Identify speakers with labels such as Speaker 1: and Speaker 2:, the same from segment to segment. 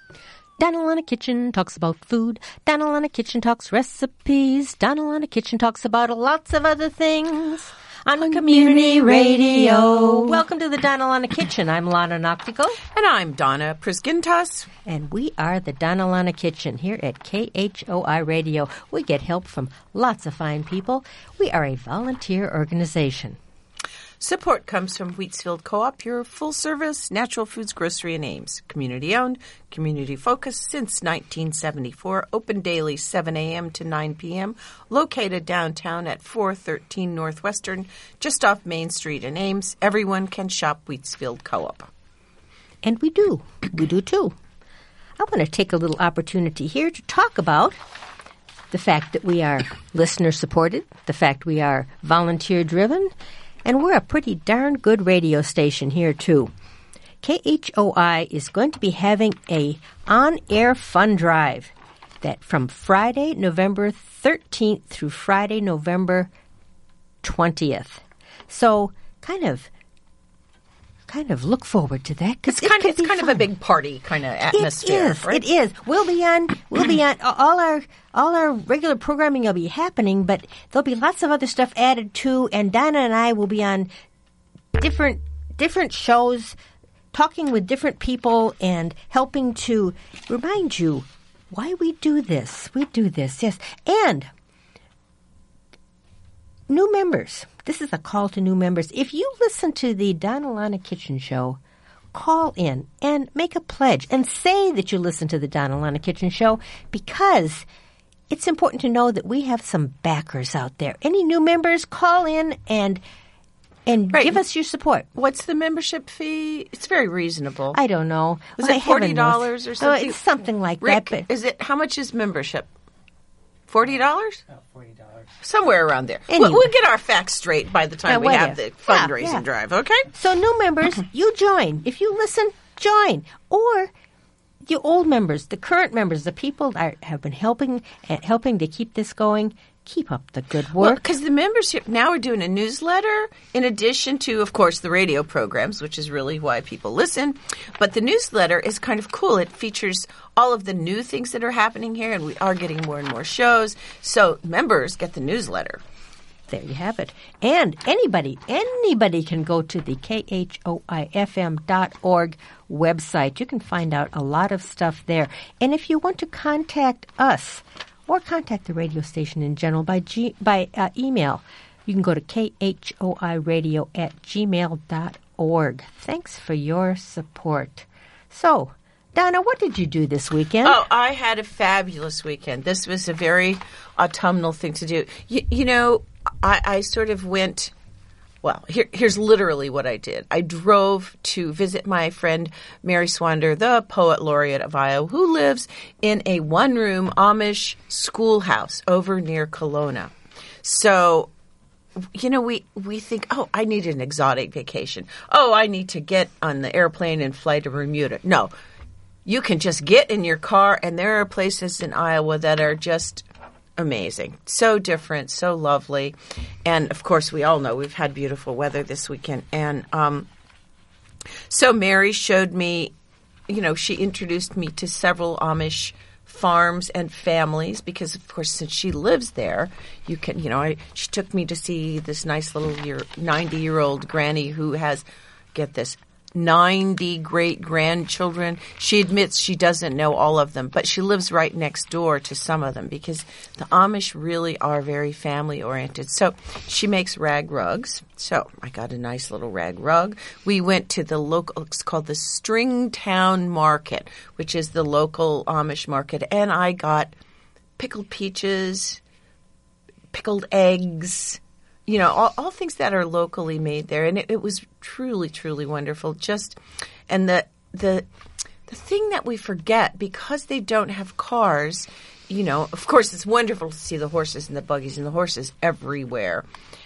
Speaker 1: Donalana Kitchen talks about food. Donalana Kitchen talks recipes. Donalana Kitchen talks about lots of other things on community radio. Welcome to the Donalana Kitchen. I'm Lana Noctico.
Speaker 2: And I'm Donna Prisgintas.
Speaker 1: And we are the Donalana Kitchen here at KHOI Radio. We get help from lots of fine people. We are a volunteer organization.
Speaker 2: Support comes from Wheatsfield Co-op, your full-service natural foods grocery in Ames. Community-owned, community-focused since 1974. Open daily 7 a.m. to 9 p.m. Located downtown at 413 Northwestern, just off Main Street in Ames. Everyone can shop Wheatsfield Co-op.
Speaker 1: And we do. We do, too. I want to take a little opportunity here to talk about the fact that we are listener-supported, the fact we are volunteer-driven, and we're a pretty darn good radio station here, too. KHOI is going to be having a on-air fund drive that from Friday, November 13th through Friday, November 20th. So kind of look forward to that.
Speaker 2: It's kind of a big party kind of atmosphere.
Speaker 1: It is.
Speaker 2: Right?
Speaker 1: It is. We'll be on all our regular programming will be happening, but there'll be lots of other stuff added too. And Donna and I will be on different shows, talking with different people and helping to remind you why we do this. We do this, yes. And new members. This is a call to new members. If you listen to the Donalana Kitchen Show, call in and make a pledge and say that you listen to the Donalana Kitchen Show, because it's important to know that we have some backers out there. Any new members, call in and give us your support.
Speaker 2: What's the membership fee? It's very reasonable.
Speaker 1: I don't know.
Speaker 2: Is it $40 or something?
Speaker 1: It's something like
Speaker 2: Rick,
Speaker 1: that. But
Speaker 2: how much is membership? $40?
Speaker 3: About $40.
Speaker 2: Somewhere around there.
Speaker 1: Anyway.
Speaker 2: We'll get our facts straight by the time we have the fundraising drive, okay?
Speaker 1: So new members, you join. If you listen, join. Or the old members, the current members, the people that have been helping to keep this going, keep up the good work.
Speaker 2: Well, because the membership now are doing a newsletter in addition to, of course, the radio programs, which is really why people listen. But the newsletter is kind of cool. It features all of the new things that are happening here, and we are getting more and more shows. So members get the newsletter.
Speaker 1: There you have it. And anybody can go to the KHOIFM.org website. You can find out a lot of stuff there. And if you want to contact us or contact the radio station in general by email, you can go to khoiradio@gmail.org. Thanks for your support. So, Donna, what did you do this weekend?
Speaker 2: Oh, I had a fabulous weekend. This was a very autumnal thing to do. You know, I sort of went, well, here's literally what I did. I drove to visit my friend Mary Swander, the poet laureate of Iowa, who lives in a one-room Amish schoolhouse over near Kelowna. So, you know, we think, oh, I need an exotic vacation. Oh, I need to get on the airplane and fly to Bermuda. No, you can just get in your car, and there are places in Iowa that are just amazing. So different, so lovely. And, of course, we all know we've had beautiful weather this weekend. And so Mary showed me, you know, she introduced me to several Amish farms and families because, of course, since she lives there, you can, you know, she took me to see this nice little 90-year-old granny who has, get this, 90 great-grandchildren. She admits she doesn't know all of them, but she lives right next door to some of them because the Amish really are very family-oriented. So she makes rag rugs. So I got a nice little rag rug. We went to the local, it's called the Stringtown Market, which is the local Amish market, and I got pickled peaches, pickled eggs, you know, all things that are locally made there. And it was truly, truly wonderful. And the thing that we forget, because they don't have cars, you know, of course it's wonderful to see the horses and the buggies and the horses everywhere.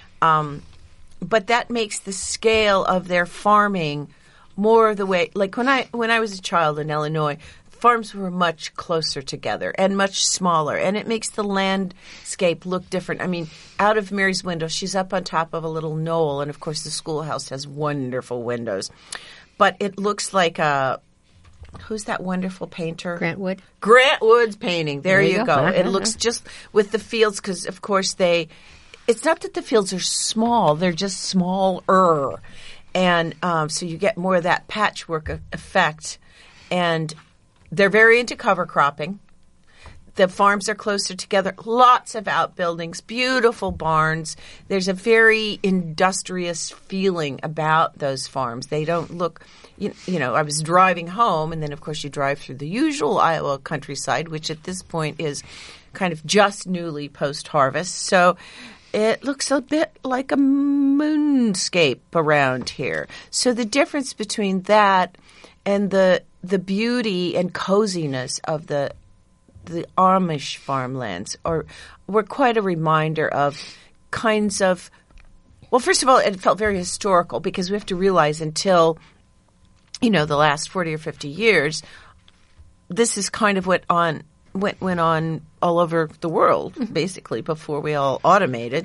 Speaker 2: But that makes the scale of their farming more the way, like when I was a child in Illinois, farms were much closer together and much smaller, and it makes the landscape look different. I mean, out of Mary's window, she's up on top of a little knoll, and of course the schoolhouse has wonderful windows. But it looks like a who's that wonderful painter?
Speaker 1: Grant Wood.
Speaker 2: Grant Wood's painting. There you go.
Speaker 1: Uh-huh.
Speaker 2: It looks just with the fields because, of course, it's not that the fields are small. They're just smaller. And so you get more of that patchwork effect. And they're very into cover cropping. The farms are closer together. Lots of outbuildings, beautiful barns. There's a very industrious feeling about those farms. They don't look, you know, I was driving home, and then, of course, you drive through the usual Iowa countryside, which at this point is kind of just newly post-harvest. So it looks a bit like a moonscape around here. So the difference between that and the beauty and coziness of the Amish farmlands were quite a reminder of kinds of, well, first of all, it felt very historical because we have to realize until, you know, the last 40 or 50 years, this is kind of what went on all over the world, basically, before we all automated.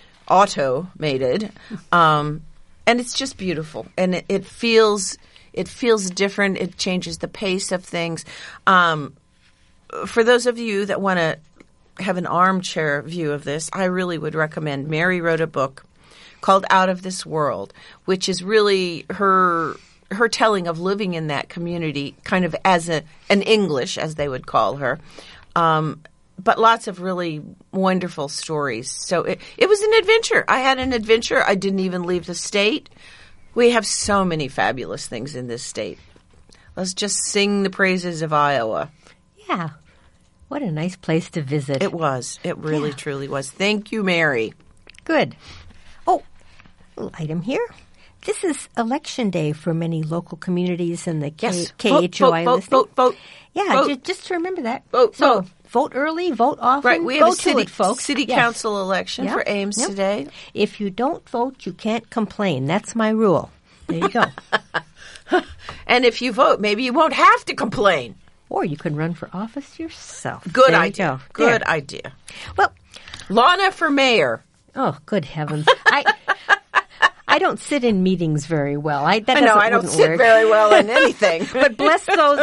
Speaker 2: And it's just beautiful. And it feels different. It changes the pace of things. For those of you that want to have an armchair view of this, I really would recommend. Mary wrote a book called Out of This World, which is really her telling of living in that community, kind of as an English, as they would call her. But lots of really wonderful stories. So it was an adventure. I had an adventure. I didn't even leave the state. We have so many fabulous things in this state. Let's just sing the praises of Iowa.
Speaker 1: Yeah. What a nice place to visit.
Speaker 2: It was. It really, truly was. Thank you, Mary.
Speaker 1: Good. Oh, a little item here. This is election day for many local communities in the KHOI listening.
Speaker 2: Vote.
Speaker 1: Yeah,
Speaker 2: vote.
Speaker 1: Just to remember that.
Speaker 2: Vote.
Speaker 1: Vote early, vote often.
Speaker 2: Right, we have
Speaker 1: Go to it, folks.
Speaker 2: city council election for Ames today.
Speaker 1: If you don't vote, you can't complain. That's my rule. There you go.
Speaker 2: And if you vote, maybe you won't have to complain.
Speaker 1: Or you can run for office yourself.
Speaker 2: Good
Speaker 1: there
Speaker 2: idea.
Speaker 1: You go.
Speaker 2: Good
Speaker 1: there.
Speaker 2: idea.
Speaker 1: Well,
Speaker 2: Lana for mayor.
Speaker 1: Oh, good heavens! I don't sit in meetings very well. I
Speaker 2: don't sit very well in anything.
Speaker 1: But bless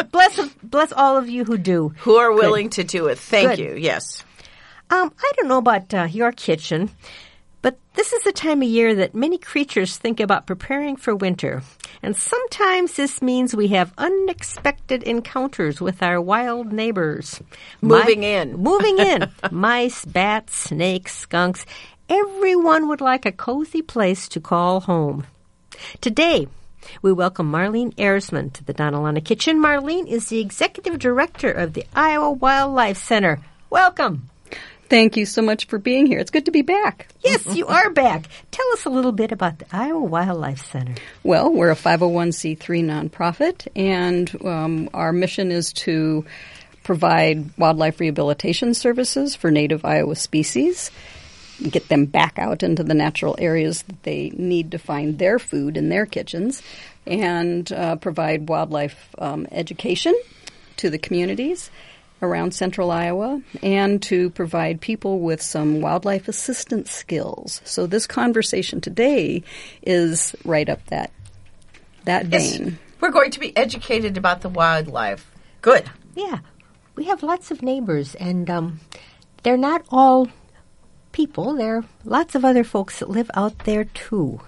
Speaker 1: all of you who do,
Speaker 2: who are willing to do it. Thank
Speaker 1: Good.
Speaker 2: you. Yes.
Speaker 1: I don't know about your kitchen, but this is the time of year that many creatures think about preparing for winter. And sometimes this means we have unexpected encounters with our wild neighbors.
Speaker 2: Moving in.
Speaker 1: Mice, bats, snakes, skunks. Everyone would like a cozy place to call home. Today, we welcome Marlene Ersman to the Donalana Kitchen. Marlene is the Executive Director of the Iowa Wildlife Center. Welcome.
Speaker 3: Thank you so much for being here. It's good to be back.
Speaker 1: Yes, you are back. Tell us a little bit about the Iowa Wildlife Center.
Speaker 3: Well, we're a 501c3 nonprofit, and our mission is to provide wildlife rehabilitation services for native Iowa species, get them back out into the natural areas that they need to find their food in their kitchens, and provide wildlife education to the communities around central Iowa, and to provide people with some wildlife assistance skills. So this conversation today is right up that vein.
Speaker 2: Yes. We're going to be educated about the wildlife. Good.
Speaker 1: Yeah. We have lots of neighbors, and they're not all people. There are lots of other folks that live out there, too.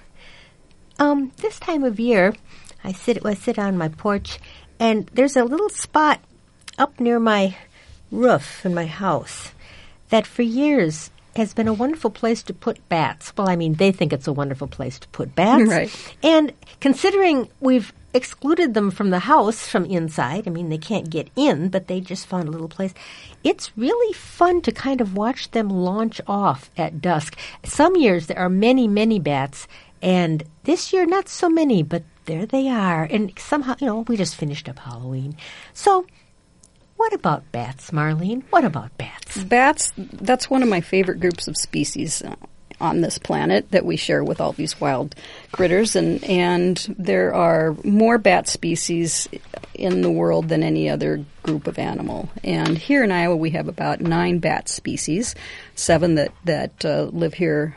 Speaker 1: This time of year, I sit on my porch, and there's a little spot up near my roof in my house that for years has been a wonderful place to put bats. Well, I mean, they think it's a wonderful place to put bats.
Speaker 3: Right.
Speaker 1: And considering we've excluded them from the house from inside, I mean, they can't get in, but they just found a little place. It's really fun to kind of watch them launch off at dusk. Some years there are many, many bats, and this year not so many, but there they are. And somehow, we just finished up Halloween. So what about bats, Marlene? What about bats?
Speaker 3: Bats, that's one of my favorite groups of species on this planet that we share with all these wild critters. And there are more bat species in the world than any other group of animal. And here in Iowa, we have about 9 bat species, 7 that live here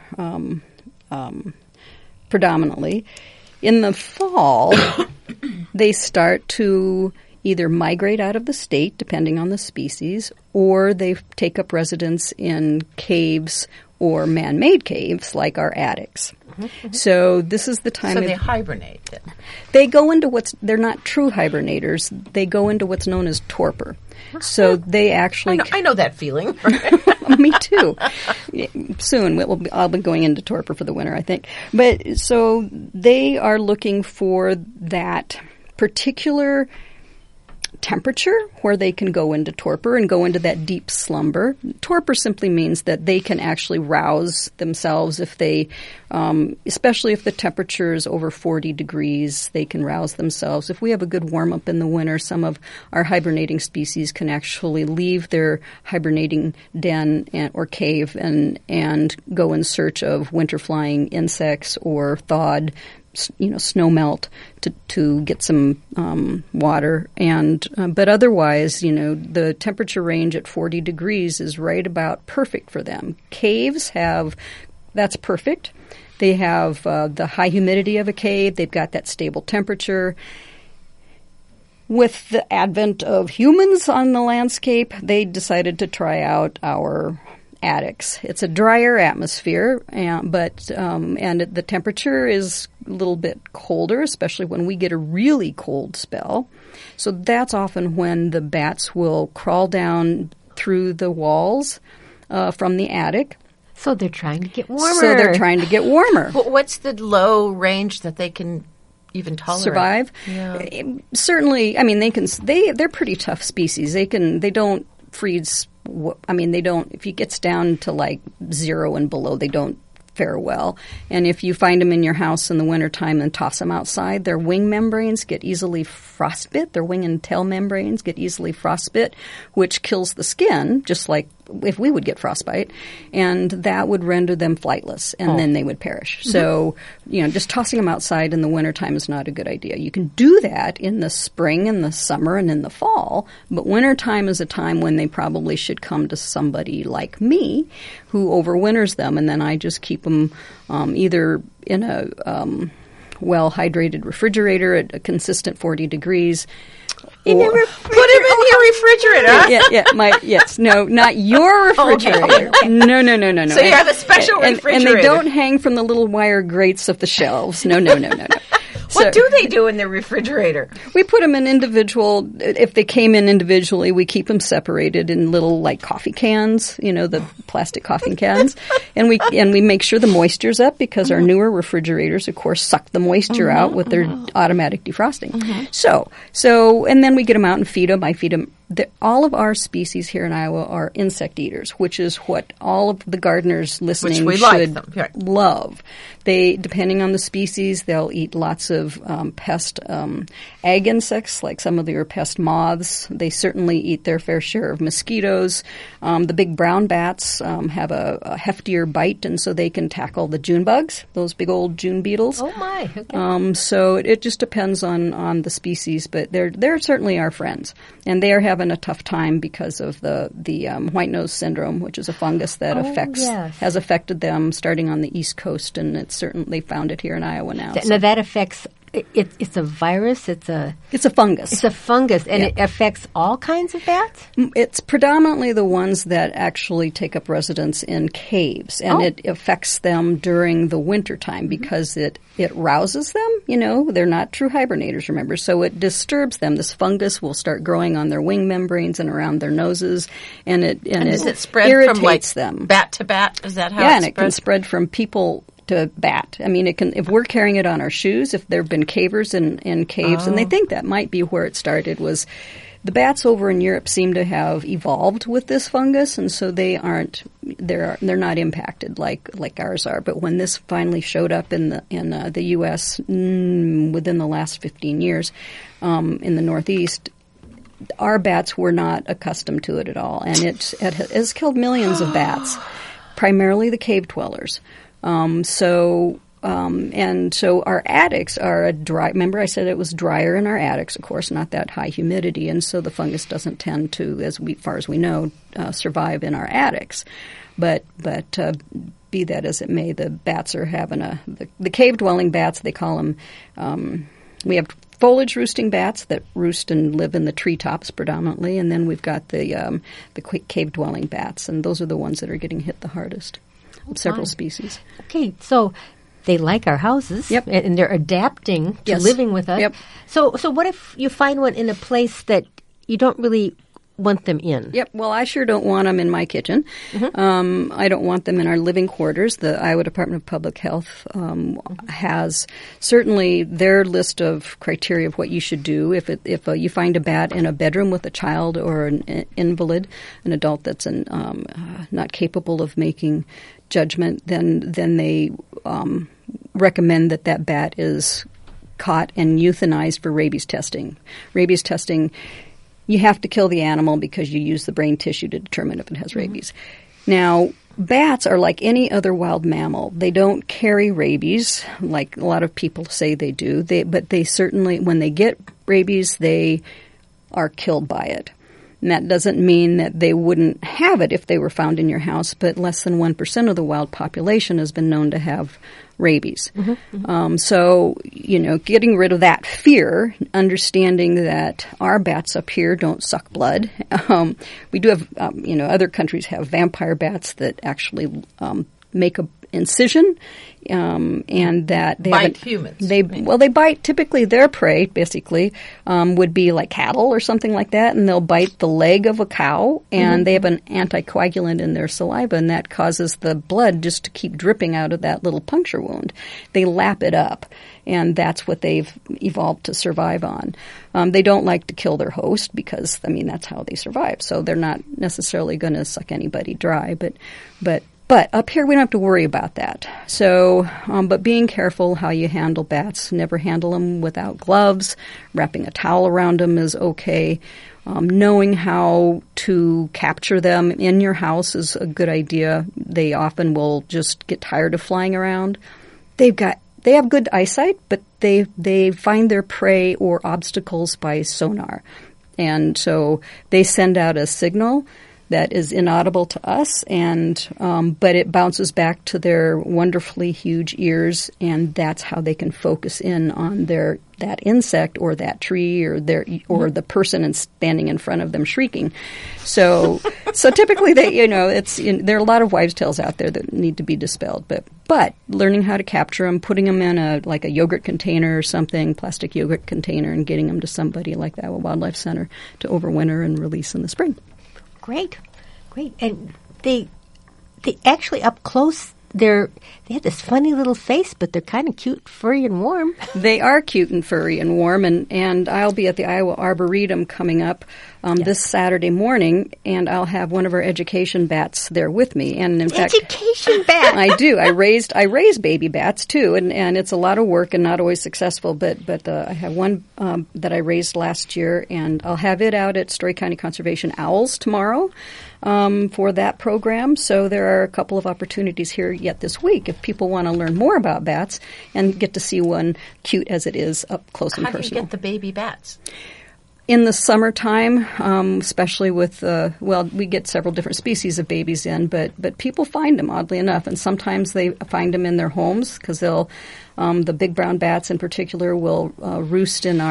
Speaker 3: predominantly. In the fall, they start to either migrate out of the state, depending on the species, or they take up residence in caves or man-made caves like our attics. So this is the time.
Speaker 2: So they hibernate then.
Speaker 3: They go into they're not true hibernators. They go into what's known as torpor. So they actually...
Speaker 2: I know that feeling.
Speaker 3: Me too. Soon I'll be going into torpor for the winter, I think. But so they are looking for that particular temperature where they can go into torpor and go into that deep slumber. Torpor simply means that they can actually rouse themselves if they, especially if the temperature is over 40 degrees, they can rouse themselves. If we have a good warm up in the winter, some of our hibernating species can actually leave their hibernating den or cave and go in search of winter flying insects or thawed snow melt to get some water, but otherwise, the temperature range at 40 degrees is right about perfect for them. Caves that's perfect. They have the high humidity of a cave. They've got that stable temperature. With the advent of humans on the landscape, they decided to try out our attics. It's a drier atmosphere, but the temperature is a little bit colder, especially when we get a really cold spell. So that's often when the bats will crawl down through the walls from the attic.
Speaker 1: So they're trying to get warmer.
Speaker 2: But what's the low range that they can even tolerate?
Speaker 3: Survive?
Speaker 2: Yeah.
Speaker 3: Certainly, I mean, they're pretty tough species. They don't freeze. If it gets down to like 0 and below, they don't fare well. And if you find them in your house in the wintertime and toss them outside, their wing membranes get easily frostbit. Their wing and tail membranes get easily frostbit, which kills the skin, just like if we would get frostbite, and that would render them flightless, and then they would perish. Mm-hmm. So, just tossing them outside in the wintertime is not a good idea. You can do that in the spring and the summer and in the fall, but wintertime is a time when they probably should come to somebody like me who overwinters them, and then I just keep them either in a well-hydrated refrigerator at a consistent 40 degrees.
Speaker 2: Put him in your refrigerator.
Speaker 3: Yes. No, not your refrigerator.
Speaker 2: Okay.
Speaker 3: No.
Speaker 2: So you have a special refrigerator.
Speaker 3: And they don't hang from the little wire grates of the shelves. No.
Speaker 2: What do they do in the refrigerator?
Speaker 3: We put them in individual. If they came in individually, we keep them separated in little like coffee cans, the plastic coffee cans, and we make sure the moisture's up because our newer refrigerators, of course, suck the moisture out with their automatic defrosting. So and then we get them out and feed them. I feed them. All of our species here in Iowa are insect eaters, which is what all of the gardeners listening should love. They, depending on the species, they'll eat lots of pest ag insects, like some of your pest moths. They certainly eat their fair share of mosquitoes. The big brown bats have a heftier bite, and so they can tackle the June bugs, those big old June beetles.
Speaker 1: Oh my! Okay.
Speaker 3: So it just depends on the species, but they're certainly our friends, and they are having a tough time because of the white nose syndrome, which is a fungus that has affected them starting on the East Coast, and it's certainly found it here in Iowa now.
Speaker 1: Now that affects. It's a virus. It's a fungus. It's a fungus, and it affects all kinds of bats?
Speaker 3: It's predominantly the ones that actually take up residence in caves, and it affects them during the wintertime because it rouses them. They're not true hibernators, remember, so it disturbs them. This fungus will start growing on their wing membranes and around their noses, and
Speaker 2: does it spread
Speaker 3: irritates
Speaker 2: from like
Speaker 3: them.
Speaker 2: Bat to bat? Is that how it
Speaker 3: and it can spread from people to bat. I mean, it can. If we're carrying it on our shoes, if there have been cavers in caves, and they think that might be where it started, was the bats over in Europe seem to have evolved with this fungus, and so they're not impacted like ours are. But when this finally showed up in the U.S. Within the last 15 years in the Northeast, our bats were not accustomed to it at all, and it has killed millions of bats, primarily the cave dwellers. So our attics are a dry. Remember, I said it was drier in our attics, of course, not that high humidity, and so the fungus doesn't tend to, far as we know, survive in our attics. But be that as it may, the bats are having the cave dwelling bats. They call them. We have foliage roosting bats that roost and live in the treetops predominantly, and then we've got the cave dwelling bats, and those are the ones that are getting hit the hardest. Several species.
Speaker 1: Okay, so they like our houses,
Speaker 3: Yep.
Speaker 1: and they're adapting to
Speaker 3: Yes.
Speaker 1: living with us.
Speaker 3: Yep.
Speaker 1: So what if you find one in a place that you don't really want them in?
Speaker 3: Yep. Well, I sure don't want them in my kitchen. I don't want them in our living quarters. The Iowa Department of Public Health has certainly their list of criteria of what you should do. If you find a bat in a bedroom with a child or an invalid, an adult that's not capable of making judgment, then they recommend that bat is caught and euthanized for rabies testing. Rabies testing, you have to kill the animal because you use the brain tissue to determine if it has rabies. Now, bats are like any other wild mammal. They don't carry rabies like a lot of people say they do. But they certainly, when they get rabies, they are killed by it. And that doesn't mean that they wouldn't have it if they were found in your house, but less than 1% of the wild population has been known to have rabies. So, getting rid of that fear, understanding that our bats up here don't suck blood. We do have, other countries have vampire bats that actually make a incision, and that they
Speaker 2: bite humans.
Speaker 3: They bite typically their prey. Basically, would be like cattle or something like that, and they'll bite the leg of a cow, and they have an anticoagulant in their saliva, and that causes the blood just to keep dripping out of that little puncture wound. They lap it up, and that's what they've evolved to survive on. They don't like to kill their host because, that's how they survive. So they're not necessarily going to suck anybody dry, but up here, we don't have to worry about that. So, but being careful how you handle bats. Never handle them without gloves. Wrapping a towel around them is okay. Knowing how to capture them in your house is a good idea. They often will just get tired of flying around. They have good eyesight, but they find their prey or obstacles by sonar. And so they send out a signal that is inaudible to us, but it bounces back to their wonderfully huge ears, and that's how they can focus in on that insect or that tree or the person standing in front of them shrieking. So typically there are a lot of wives' tales out there that need to be dispelled, but learning how to capture them, putting them in a yogurt container or something, plastic yogurt container, and getting them to somebody like the Iowa Wildlife Center to overwinter and release in the spring.
Speaker 1: Great. And they actually up close, they have this funny little face, but they're kind of cute, furry, and warm.
Speaker 3: They are cute and furry and warm, and I'll be at the Iowa Arboretum coming up this Saturday morning, and I'll have one of our education bats there with me. And in fact,
Speaker 1: education bat.
Speaker 3: I do. I raise baby bats too, and it's a lot of work and not always successful. But I have one that I raised last year, and I'll have it out at Story County Conservation Owls tomorrow. For that program. So there are a couple of opportunities here yet this week if people want to learn more about bats and get to see one cute as it is up close and
Speaker 2: personal. How do you get the baby bats?
Speaker 3: In the summertime, especially with, we get several different species of babies in, but people find them, oddly enough, and sometimes they find them in their homes because they'll, the big brown bats in particular will roost in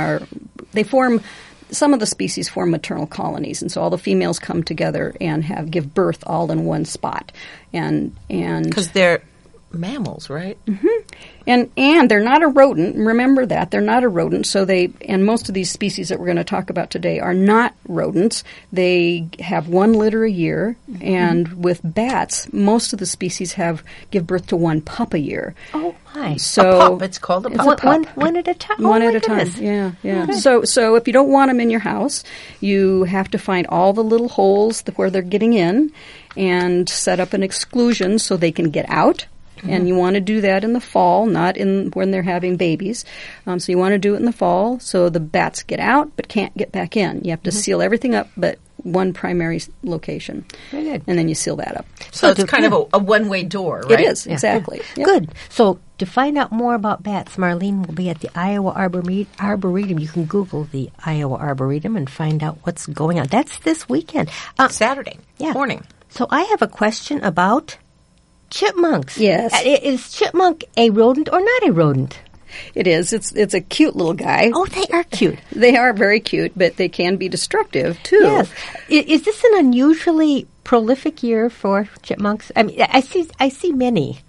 Speaker 3: some of the species form maternal colonies, and so all the females come together and give birth all in one spot. And
Speaker 2: because they're mammals, right?
Speaker 3: Mm-hmm. And they're not a rodent. Remember that. They're not a rodent. So and most of these species that we're going to talk about today are not rodents. They have one litter a year. Mm-hmm. And with bats, most of the species give birth to one pup a year.
Speaker 1: Oh, my.
Speaker 3: So
Speaker 2: a pup. It's called a pup.
Speaker 1: One at a time.
Speaker 3: One at a time. Yeah. Okay. So if you don't want them in your house, you have to find all the little holes where they're getting in and set up an exclusion so they can get out. And you want to do that in the fall, not when they're having babies. So you want to do it in the fall so the bats get out but can't get back in. You have to seal everything up but one primary location.
Speaker 1: Very good.
Speaker 3: And then you seal that up.
Speaker 2: So it's kind of a one-way door, right?
Speaker 3: It is, exactly.
Speaker 1: Yeah.
Speaker 3: Yep.
Speaker 1: Good. So to find out more about bats, Marlene will be at the Iowa Arboretum. You can Google the Iowa Arboretum and find out what's going on. That's this weekend.
Speaker 2: Saturday morning.
Speaker 1: So I have a question about chipmunks.
Speaker 3: Yes.
Speaker 1: Is chipmunk a rodent or not a rodent?
Speaker 3: It is. It's a cute little guy.
Speaker 1: Oh, they are cute.
Speaker 3: They are very cute, but they can be destructive too.
Speaker 1: Yes. Is this an unusually prolific year for chipmunks? I mean, I see many.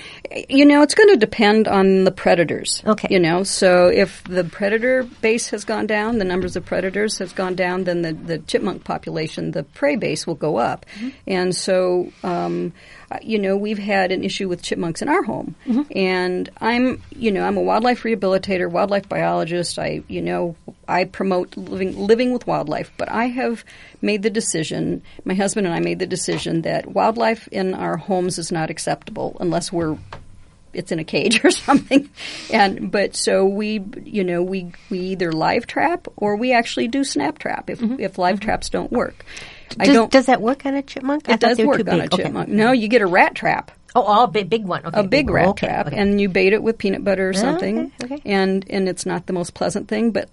Speaker 3: It's going to depend on the predators.
Speaker 1: Okay.
Speaker 3: So if the predator base has gone down, the numbers of predators has gone down, then the chipmunk population, the prey base, will go up. Mm-hmm. And so, we've had an issue with chipmunks in our home. Mm-hmm. And I'm a wildlife rehabilitator, wildlife biologist. I promote living with wildlife, but I have made the decision, my husband and I made the decision that wildlife in our homes is not acceptable unless it's in a cage or something. But so we either live trap or we actually do snap trap if live traps don't work.
Speaker 1: Does that work on a chipmunk?
Speaker 3: It does work on a chipmunk. Okay. No, you get a rat trap.
Speaker 1: Oh, big one. Okay,
Speaker 3: a big rat trap, and you bait it with peanut butter or something.
Speaker 1: Okay.
Speaker 3: And it's not the most pleasant thing, but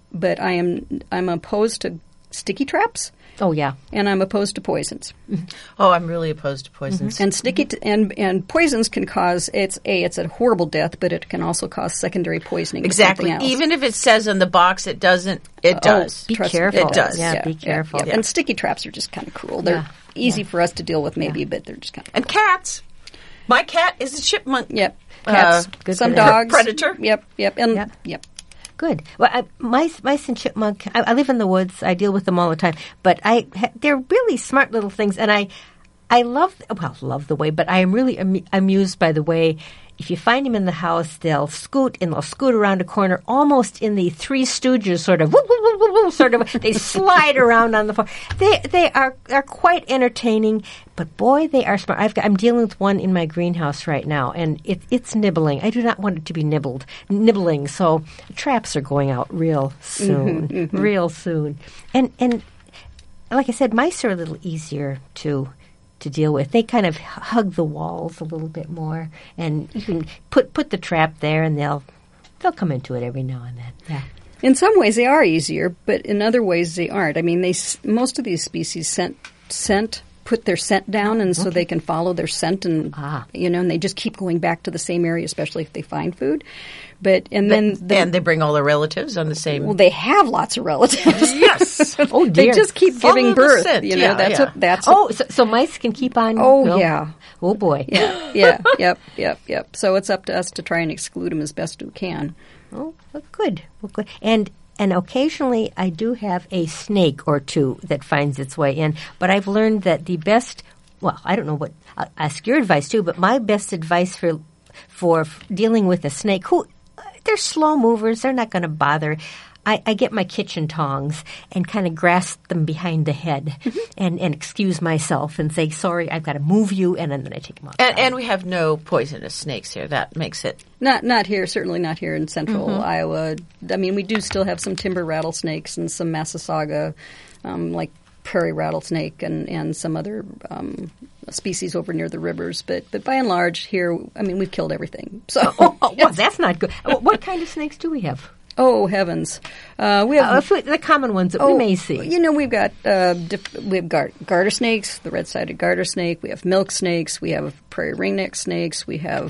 Speaker 3: I'm opposed to sticky traps.
Speaker 1: Oh yeah,
Speaker 3: and I'm opposed to poisons.
Speaker 2: Mm-hmm. Oh, I'm really opposed to poisons.
Speaker 3: Mm-hmm. And poisons can cause it's a horrible death, but it can also cause secondary poisoning.
Speaker 2: Exactly.
Speaker 3: Else.
Speaker 2: Even if it says on the box it doesn't, it does.
Speaker 1: Be careful.
Speaker 2: It does.
Speaker 1: Yeah, be careful.
Speaker 3: Yeah. And sticky traps are just kind of cruel. They're easy for us to deal with, maybe, but they're just kind of.
Speaker 2: And cats. My cat is a chipmunk.
Speaker 3: Yep. Cats. Some dogs.
Speaker 2: Predator.
Speaker 3: Yep. Yep.
Speaker 1: Good. Well, mice and chipmunk, I live in the woods. I deal with them all the time. But they're really smart little things. And I love the way, but I am really amused by the way, if you find them in the house, they'll scoot around a corner almost in the Three Stooges sort of, sort of, they slide around on the floor. They are quite entertaining, but boy, they are smart. I'm dealing with one in my greenhouse right now, and it's nibbling. I do not want it to be nibbling, so traps are going out real soon, real soon. And like I said, mice are a little easier to deal with. They kind of hug the walls a little bit more, and you can put the trap there, and they'll come into it every now and then. Yeah.
Speaker 3: In some ways, they are easier, but in other ways, they aren't. I mean, most of these species put their scent down, and so they can follow their scent, and and they just keep going back to the same area, especially if they find food. And
Speaker 2: they bring all their relatives on the same.
Speaker 3: Well, they have lots of relatives.
Speaker 2: Yes.
Speaker 1: Oh dear.
Speaker 3: They just keep giving birth.
Speaker 1: So mice can keep on.
Speaker 3: Yeah.
Speaker 1: Oh boy.
Speaker 3: Yeah. Yep. So it's up to us to try and exclude them as best we can.
Speaker 1: Oh, well, good. And occasionally I do have a snake or two that finds its way in. But I've learned that the best. Well, I don't know what. I'll ask your advice too. But my best advice for dealing with a snake they're slow movers. They're not going to bother. I get my kitchen tongs and kind of grasp them behind the head and excuse myself and say, sorry, I've got to move you, and then I take them outside.
Speaker 2: And we have no poisonous snakes here. That makes it...
Speaker 3: Not here, certainly not here in central Iowa. I mean, we do still have some timber rattlesnakes and some Massasauga, like prairie rattlesnake and some other species over near the rivers. But by and large here, I mean, we've killed everything. So
Speaker 1: well, that's not good. What kind of snakes do we have?
Speaker 3: Oh heavens! We have
Speaker 1: the common ones that we may see.
Speaker 3: We've got garter snakes, the red-sided garter snake. We have milk snakes. We have prairie ringneck snakes. We have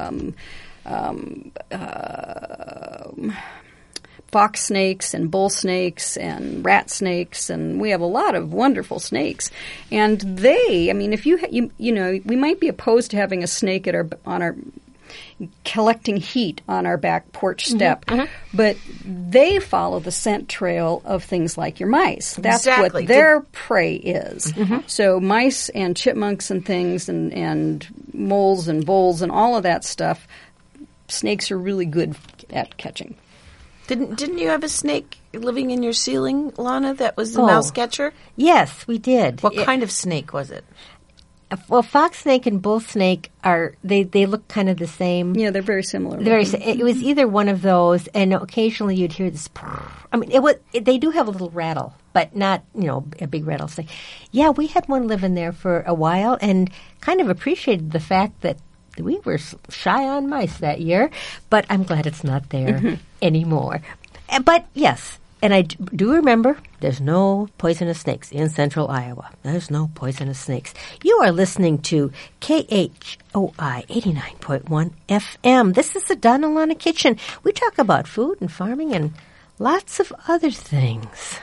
Speaker 3: fox snakes and bull snakes and rat snakes, and we have a lot of wonderful snakes. And they, I mean, if we might be opposed to having a snake on our collecting heat on our back porch step, but they follow the scent trail of things like your mice. That's
Speaker 2: exactly
Speaker 3: what their prey is. So mice and chipmunks and things and moles and voles and all of that stuff, snakes are really good at catching.
Speaker 2: Didn't you have a snake living in your ceiling, Lana, that was the mouse catcher?
Speaker 1: Yes, we did.
Speaker 2: What kind of snake was it?
Speaker 1: Well, fox snake and bull snake they look kind of the same.
Speaker 3: Yeah, they're very similar.
Speaker 1: It was either one of those, and occasionally you'd hear this. I mean, they do have a little rattle, but not a big rattlesnake. Yeah, we had one living there for a while, and kind of appreciated the fact that we were shy on mice that year. But I'm glad it's not there anymore. But yes. And I do remember there's no poisonous snakes in central Iowa. There's no poisonous snakes. You are listening to KHOI 89.1 FM. This is the Donna Lana Kitchen. We talk about food and farming and lots of other things.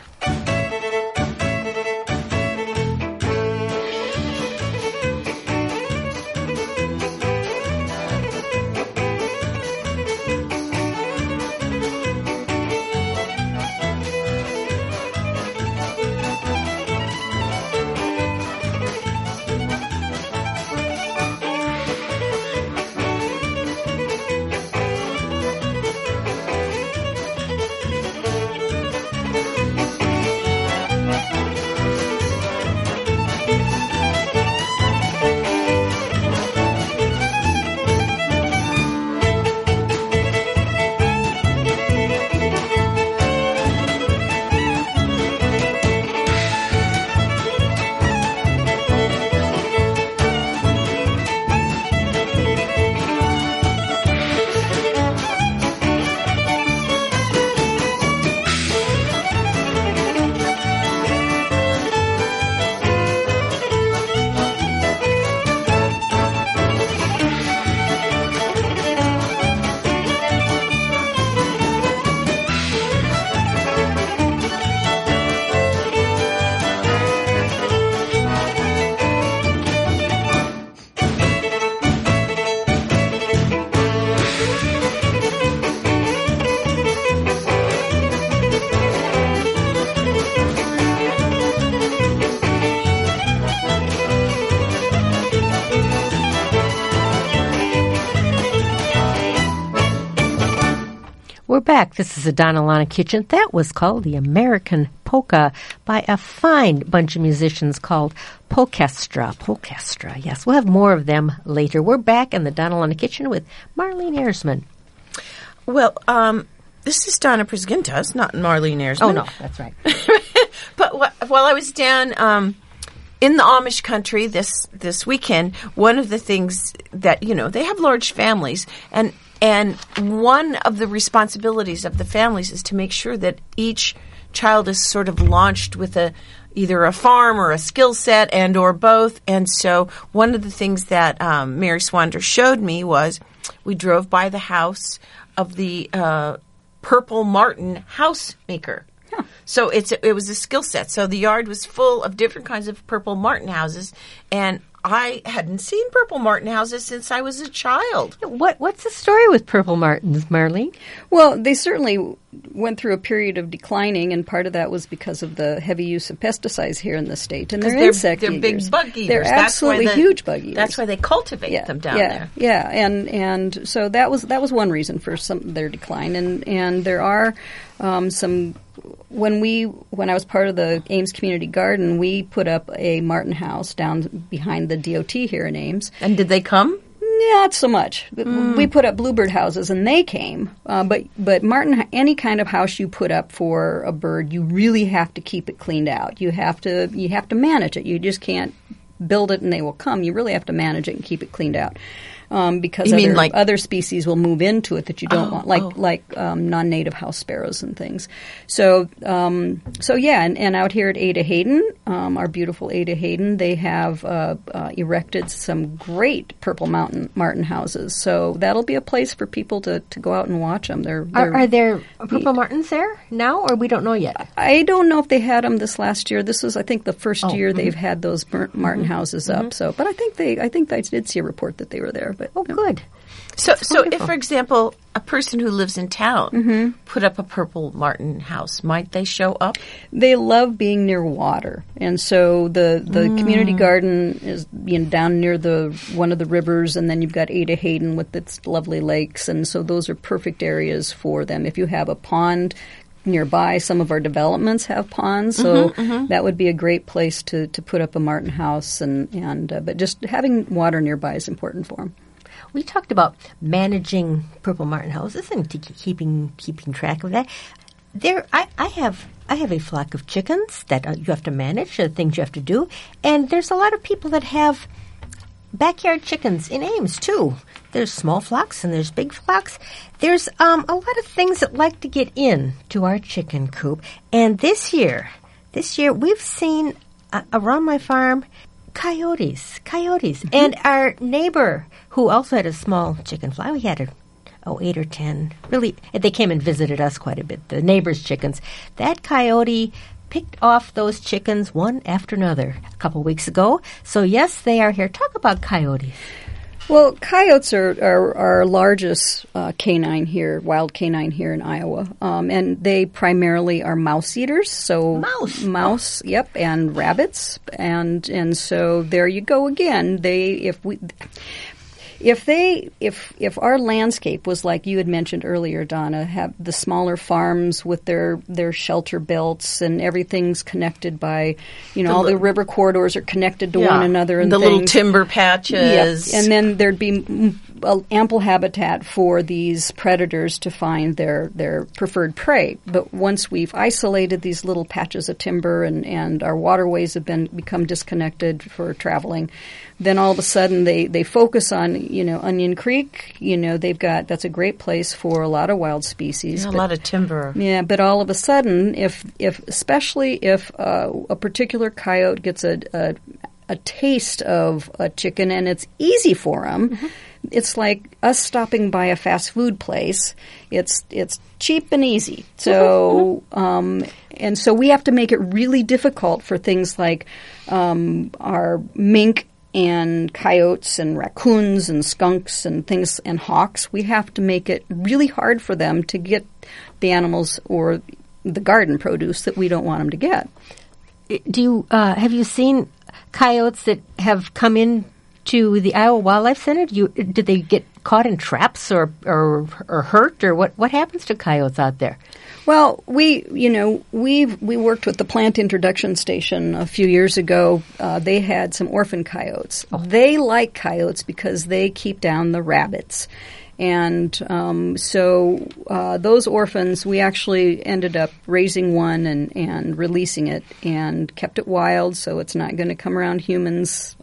Speaker 1: We're back. This is the Donna Lana Kitchen. That was called the American Polka by a fine bunch of musicians called Polkestra. Polkestra, yes. We'll have more of them later. We're back in the Donna Lana Kitchen with Marlene Erzman.
Speaker 2: Well, this is Donna Prisgintas, not Marlene Erzman.
Speaker 1: Oh, no, that's right.
Speaker 2: But while I was down in the Amish country this weekend, one of the things that, they have large families, and one of the responsibilities of the families is to make sure that each child is sort of launched with either a farm or a skill set and or both. And so one of the things that Mary Swander showed me was we drove by the house of the Purple Martin house maker. Huh. So it was a skill set. So the yard was full of different kinds of Purple Martin houses, and I hadn't seen Purple Martin houses since I was a child.
Speaker 1: What's the story with Purple Martins, Marlene?
Speaker 3: Well, they certainly went through a period of declining, and part of that was because of the heavy use of pesticides here in the state. And they're insect eaters.
Speaker 2: They're big bug eaters.
Speaker 3: They're absolutely huge bug eaters.
Speaker 2: That's why they cultivate them down there.
Speaker 3: Yeah, and so that was one reason for their decline. And there are some. When I was part of the Ames Community Garden, we put up a martin house down behind the DOT here in Ames.
Speaker 2: And did they come?
Speaker 3: Not so much. We put up bluebird houses, and they came. But martin, any kind of house you put up for a bird, you really have to keep it cleaned out. You have to manage it. You just can't build it and they will come. You really have to manage it and keep it cleaned out. Because other species will move into it that you don't want, like non-native house sparrows and things. So yeah, and out here at Ada Hayden, our beautiful Ada Hayden, they have erected some great Purple Martin houses. So that'll be a place for people to go out and watch them.
Speaker 1: Are there Purple Martins there now, or we don't know yet?
Speaker 3: I don't know if they had them this last year. This was, I think, the first year they've had those Martin houses up. So, but I think I did see a report that they were there. But
Speaker 1: good.
Speaker 2: So if, for example, a person who lives in town put up a Purple Martin house, might they show up?
Speaker 3: They love being near water, and so the community garden is down near one of the rivers, and then you've got Ada Hayden with its lovely lakes, and so those are perfect areas for them. If you have a pond nearby, some of our developments have ponds, so that would be a great place to put up a martin house, but just having water nearby is important for them.
Speaker 1: We talked about managing Purple Martin houses and keeping track of that. I have a flock of chickens that you have to manage, the things you have to do, and there's a lot of people that have backyard chickens in Ames, too. There's small flocks and there's big flocks. There's a lot of things that like to get in to our chicken coop. And this year we've seen around my farm coyotes. Mm-hmm. And our neighbor, who also had a small chicken fly, we had 8 or 10. Really, they came and visited us quite a bit, the neighbor's chickens. That coyote picked off those chickens one after another a couple weeks ago. So, yes, they are here. Talk about coyotes.
Speaker 3: Well, coyotes are our largest canine here, wild canine here in Iowa, and they primarily are mouse eaters. So mouse, yep, and rabbits, and so there you go again. If our landscape was like you had mentioned earlier, Donna, have the smaller farms with their shelter belts and everything's connected by, all the river corridors are connected to one another and
Speaker 2: the
Speaker 3: things.
Speaker 2: Little timber patches.
Speaker 3: Yeah. And then there'd be ample habitat for these predators to find their preferred prey. But once we've isolated these little patches of timber and our waterways have become disconnected for traveling, then all of a sudden they focus on, Onion Creek. That's a great place for a lot of wild species.
Speaker 2: A lot of timber.
Speaker 3: Yeah, but all of a sudden, especially if a particular coyote gets a taste of a chicken and it's easy for them, mm-hmm. It's like us stopping by a fast food place. It's cheap and easy. So and so we have to make it really difficult for things like our mink and coyotes and raccoons and skunks and things and hawks. We have to make it really hard for them to get the animals or the garden produce that we don't want them to get.
Speaker 1: Have you seen coyotes that have come in to the Iowa Wildlife Center? Did they get caught in traps or hurt, or what happens to coyotes out there?
Speaker 3: Well, we worked with the Plant Introduction Station a few years ago. They had some orphan coyotes. Oh. They like coyotes because they keep down the rabbits. And so those orphans, we actually ended up raising one and releasing it and kept it wild, so it's not going to come around humans,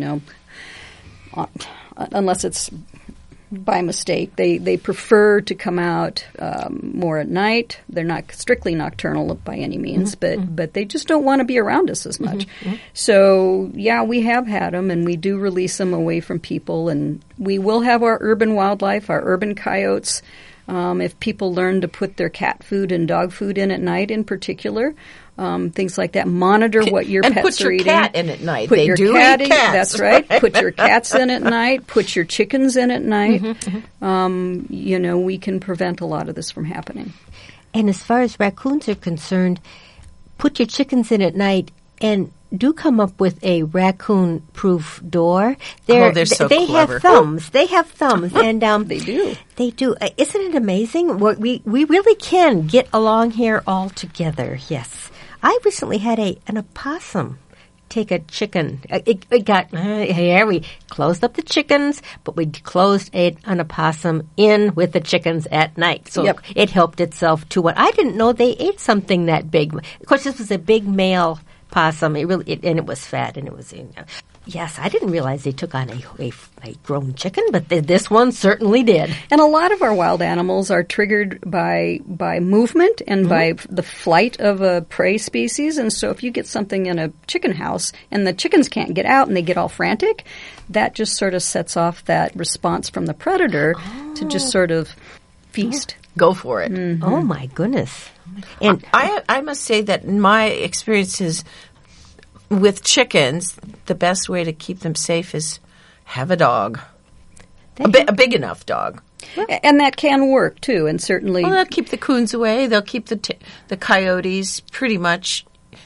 Speaker 3: unless it's by mistake. They prefer to come out more at night. They're not strictly nocturnal by any means,
Speaker 1: mm-hmm.
Speaker 3: but they just don't want to be around us as much.
Speaker 1: Mm-hmm.
Speaker 3: So, yeah, we have had them, and we do release them away from people. And we will have our urban wildlife, our urban coyotes. If people learn to put their cat food and dog food in at night in particular, things like that. Monitor what your pets are eating.
Speaker 2: And put your cat in at night.
Speaker 3: Put
Speaker 2: they
Speaker 3: your
Speaker 2: do
Speaker 3: cat
Speaker 2: eat cats.
Speaker 3: That's right. Put your cats in at night. Put your chickens in at night.
Speaker 1: Mm-hmm.
Speaker 3: We can prevent a lot of this from happening.
Speaker 1: And as far as raccoons are concerned, put your chickens in at night and do come up with a raccoon-proof door.
Speaker 2: They're so
Speaker 1: they
Speaker 2: clever.
Speaker 1: Have thumbs. They have thumbs, and
Speaker 3: they do.
Speaker 1: They do. Isn't it amazing? We really can get along here all together. Yes, I recently had an opossum take a chicken. It got here. We closed up the chickens, but we closed an opossum in with the chickens at night. So It helped itself to what I didn't know they ate something that big. Of course, this was a big male possum. And it was fat, and it was. Yes, I didn't realize they took on a grown chicken, but this one certainly did.
Speaker 3: And a lot of our wild animals are triggered by movement and mm-hmm. by the flight of a prey species. And so if you get something in a chicken house and the chickens can't get out and they get all frantic, that just sort of sets off that response from the predator to just sort of feast.
Speaker 2: Go for it.
Speaker 3: Mm-hmm.
Speaker 1: Oh, my goodness. And
Speaker 2: I must say that in my experiences with chickens, the best way to keep them safe is have a dog, a big enough dog.
Speaker 3: And that can work, too, and certainly...
Speaker 2: Well, they'll keep the coons away. They'll keep the coyotes pretty much...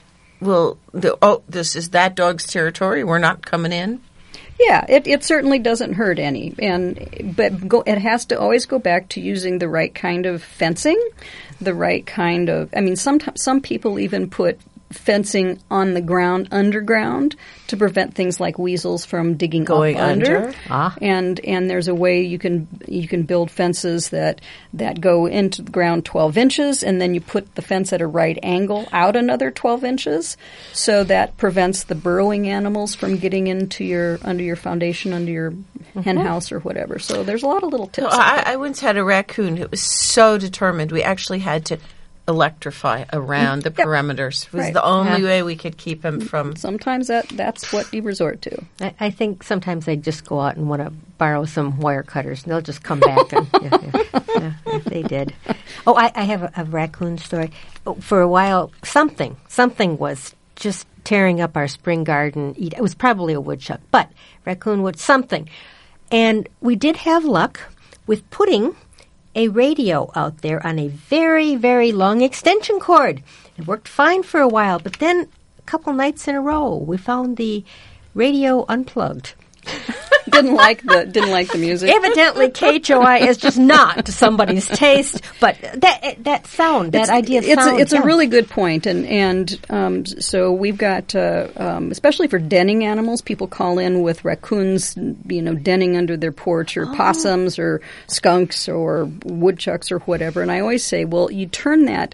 Speaker 2: this is that dog's territory. We're not coming in.
Speaker 3: Yeah, it certainly doesn't hurt any, but it has to always go back to using the right kind of fencing, the right kind of... I mean, some people even put fencing on the ground, underground, to prevent things like weasels from digging
Speaker 2: Going
Speaker 3: up under.
Speaker 2: under.
Speaker 1: Ah.
Speaker 3: And there's a way you can build fences that go into the ground 12 inches, and then you put the fence at a right angle out another 12 inches, so that prevents the burrowing animals from getting into under your foundation, under your hen house or whatever. So there's a lot of little tips.
Speaker 2: I once had a raccoon who was so determined we actually had to electrify around the perimeters. It was
Speaker 3: Right.
Speaker 2: the only way we could keep him from...
Speaker 3: Sometimes that's what you resort to.
Speaker 1: I think sometimes they just go out and want to borrow some wire cutters, and they'll just come back. And, yeah, they did. Oh, I have a raccoon story. For a while, something was just tearing up our spring garden. It was probably a woodchuck, but raccoon would something. And we did have luck with putting a radio out there on a very, very long extension cord. It worked fine for a while, but then a couple nights in a row, we found the radio unplugged.
Speaker 3: Didn't like the music.
Speaker 1: Evidently, KHOI is just not to somebody's taste, but that sound, that idea of sound.
Speaker 3: It's a really good point, and so we've got, especially for denning animals, people call in with raccoons, denning under their porch, or possums, or skunks, or woodchucks, or whatever. And I always say, well, you turn that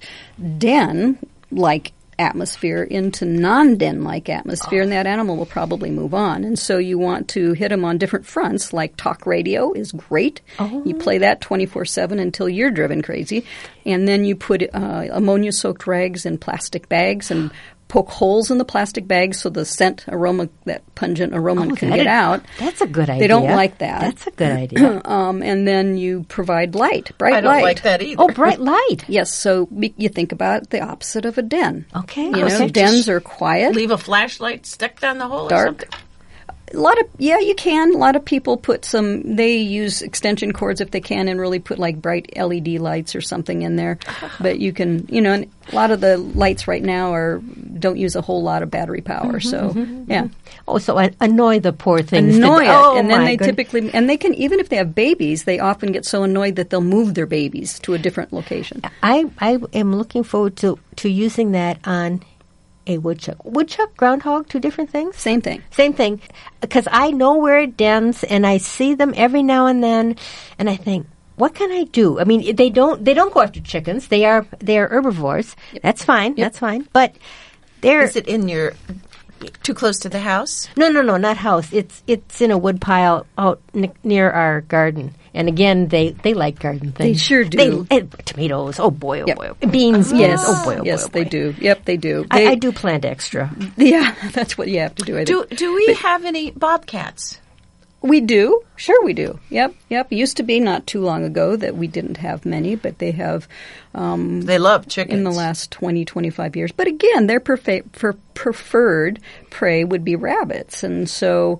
Speaker 3: den-like atmosphere into non-den-like atmosphere, and that animal will probably move on. And so you want to hit them on different fronts, like talk radio is great. You play that 24/7 until you're driven crazy. And then you put ammonia-soaked rags in plastic bags and poke holes in the plastic bags so the scent aroma, that pungent aroma, can get out.
Speaker 1: That's a good idea.
Speaker 3: They don't like that.
Speaker 1: That's a good idea.
Speaker 3: And then you provide light, bright light.
Speaker 2: I don't like that either.
Speaker 1: Oh, bright light.
Speaker 3: Yes, so you think about the opposite of a den.
Speaker 1: Okay.
Speaker 3: Dens are quiet.
Speaker 2: Leave a flashlight stuck down the hole or
Speaker 3: Dark.
Speaker 2: something?
Speaker 3: You can. A lot of people they use extension cords if they can, and really put like bright LED lights or something in there. But you can, and a lot of the lights right now don't use a whole lot of battery power. Yeah.
Speaker 1: Oh, so annoy the poor things.
Speaker 3: Annoy it.
Speaker 1: Oh,
Speaker 3: And then
Speaker 1: my
Speaker 3: they
Speaker 1: goodness.
Speaker 3: typically, and they can, even if they have babies, they often get so annoyed that they'll move their babies to a different location.
Speaker 1: I am looking forward to using that on a woodchuck. Woodchuck, groundhog, two different things?
Speaker 3: Same thing.
Speaker 1: Same thing. Because I know where it dens, and I see them every now and then, and I think, what can I do? I mean, they don't go after chickens. They are herbivores. Yep. That's fine. Yep. That's fine. But
Speaker 2: is it in your too close to the house?
Speaker 1: No, not house. It's in a wood pile out near our garden. And again, they like garden things.
Speaker 3: They sure do.
Speaker 1: Tomatoes. Oh boy.
Speaker 3: Yep.
Speaker 1: Boy. Beans.
Speaker 3: Yes.
Speaker 1: Oh boy.
Speaker 3: Yes,
Speaker 1: boy.
Speaker 3: they do. Yep, they do.
Speaker 1: I do plant extra.
Speaker 3: Yeah, that's what you have to do. I think.
Speaker 2: Do we have any bobcats?
Speaker 3: We do. Sure we do. Yep. It used to be not too long ago that we didn't have many, but they have.
Speaker 2: They love chickens.
Speaker 3: In the last 20, 25 years. But again, their preferred prey would be rabbits. And so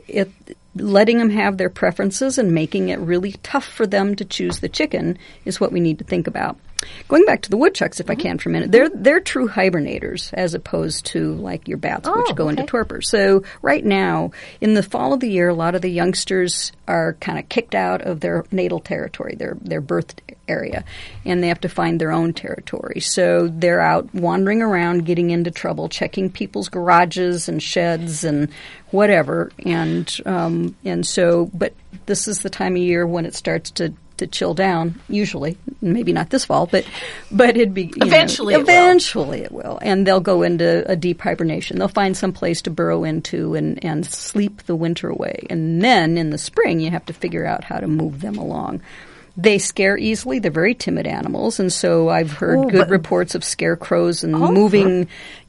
Speaker 3: letting them have their preferences and making it really tough for them to choose the chicken is what we need to think about. Going back to the woodchucks, if I can for a minute, they're true hibernators as opposed to like your bats, which go into torpor. So right now, in the fall of the year, a lot of the youngsters are kind of kicked out of their natal territory, their birth area, and they have to find their own territory. So they're out wandering around, getting into trouble, checking people's garages and sheds and whatever. And so, but this is the time of year when it starts to chill down, usually. Maybe not this fall, but it'd be...
Speaker 2: Eventually
Speaker 3: it will. And they'll go into a deep hibernation. They'll find some place to burrow into and sleep the winter away. And then in the spring, you have to figure out how to move them along. They scare easily. They're very timid animals, and so I've heard good reports of scarecrows and moving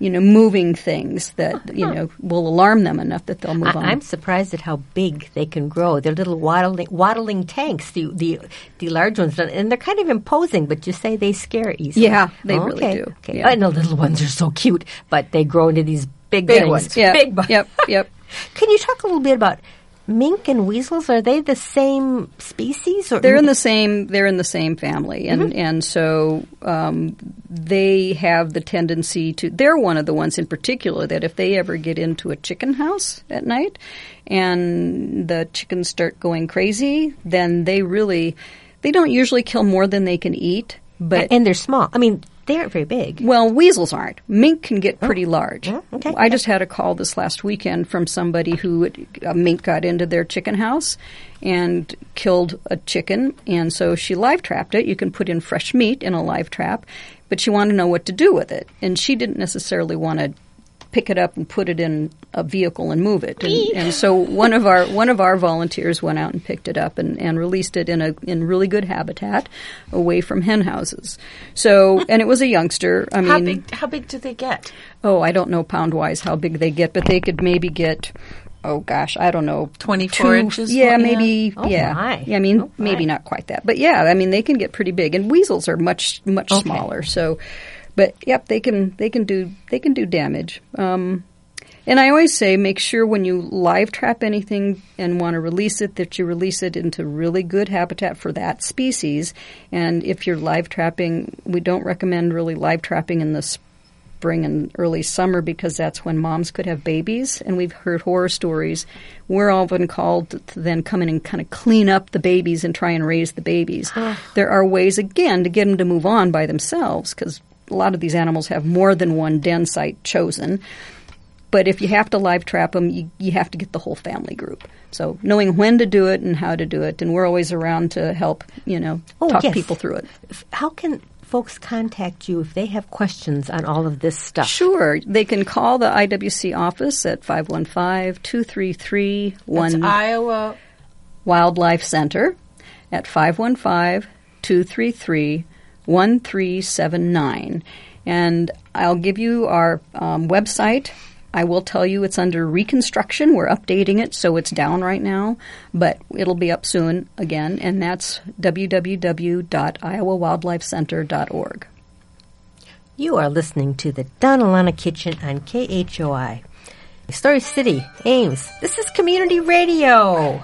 Speaker 3: things that will alarm them enough that they'll move on.
Speaker 1: I'm surprised at how big they can grow. They're little waddling tanks, the large ones, and they're kind of imposing. But you say they scare easily.
Speaker 3: Yeah, they really do.
Speaker 1: Okay.
Speaker 3: Yeah.
Speaker 1: And the little ones are so cute, but they grow into these big things.
Speaker 2: ones.
Speaker 3: Yeah.
Speaker 1: Big ones.
Speaker 3: Yep.
Speaker 1: Can you talk a little bit about mink and weasels? Are they the same species? Or
Speaker 3: They're in the same family, and so they have the tendency to. They're one of the ones in particular that if they ever get into a chicken house at night, and the chickens start going crazy, then they don't usually kill more than they can eat. But
Speaker 1: and they're small. I mean, They aren't very big.
Speaker 3: Well, weasels aren't. Mink can get pretty large.
Speaker 1: Oh, okay.
Speaker 3: I just had a call this last weekend from somebody who a mink got into their chicken house and killed a chicken, and so she live trapped it. You can put in fresh meat in a live trap, but she wanted to know what to do with it, and she didn't necessarily want to pick it up and put it in a vehicle and move it. And so one of our volunteers went out and picked it up and released it in really good habitat away from hen houses. So, and it was a youngster. I mean,
Speaker 2: how big do they get?
Speaker 3: Oh, I don't know pound wise how big they get, but they could maybe get, oh gosh, I don't know,
Speaker 2: 24 inches.
Speaker 3: Yeah, maybe.
Speaker 1: Oh,
Speaker 3: yeah,
Speaker 1: my.
Speaker 3: I mean,
Speaker 1: Oh,
Speaker 3: maybe
Speaker 1: my.
Speaker 3: not quite that, but yeah, I mean, they can get pretty big, and weasels are much smaller. So. But yep, they can do damage. And I always say, make sure when you live trap anything and want to release it, that you release it into really good habitat for that species. And if you're live trapping, we don't recommend really live trapping in the spring and early summer because that's when moms could have babies. And we've heard horror stories. We're often called to then come in and kind of clean up the babies and try and raise the babies. There are ways, again, to get them to move on by themselves because a lot of these animals have more than one den site chosen. But if you have to live trap them, you have to get the whole family group. So knowing when to do it and how to do it, and we're always around to help, talk
Speaker 1: yes.
Speaker 3: people through it.
Speaker 1: How can folks contact you if they have questions on all of this stuff?
Speaker 3: Sure. They can call the IWC office at 515-233-1.
Speaker 2: That's Iowa
Speaker 3: Wildlife Center at 515-233-1379. And I'll give you our website. I will tell you it's under reconstruction. We're updating it, so it's down right now, but it'll be up soon again, and that's www.iowawildlifecenter.org.
Speaker 1: You are listening to the Donna Kitchen on KHOI. Story City, Ames. This is Community Radio.